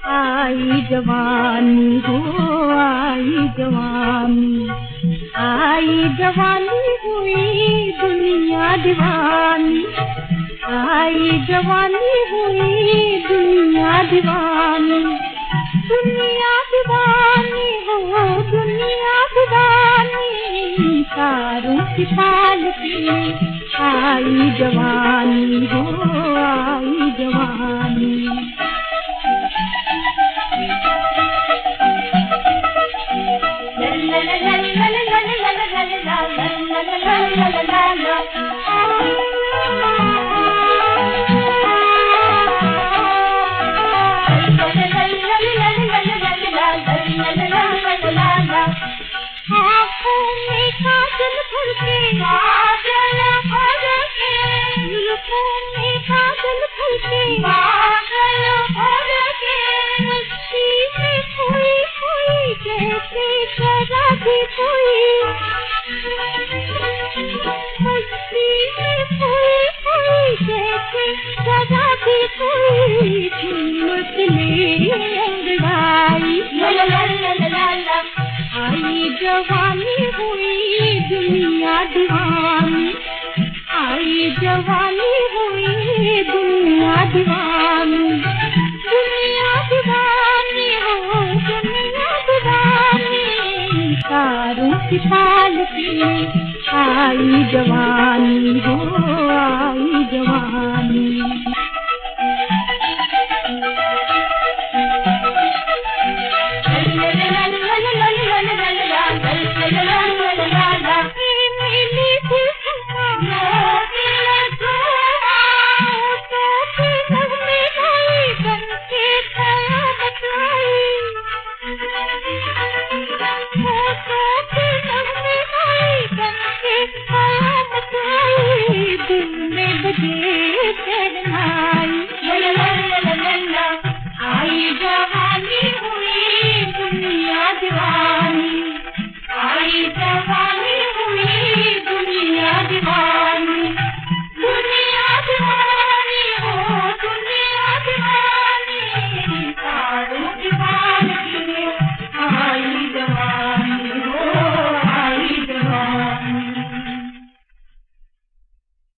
आई जवानी हो आई जवानी, आई जवानी हुई दुनिया दीवानी, आई जवानी हुई दुनिया दीवानी, दुनिया दीवानी हो दुनिया दीवानी, तारों की ताल की आई जवानी हो आई जवानी। आँखों में काजल भर के, काजल भर के, जुल्फों में काजल भर के, काजल भर के, मस्ती में खोई खोई जैसे शराबी कोई, मस्ती में खोई खोई जैसे शराबी कोई, झूमत ले अंगड़ाई ला ला ला ला ला, आई जवानी हुई दुनिया दीवानी, आई जवानी हुई दुनिया दीवानी, दुनिया दीवानी हो दुनिया दीवानी, तारों की ताल की आई जवानी हो आई जवानी। आई जवानी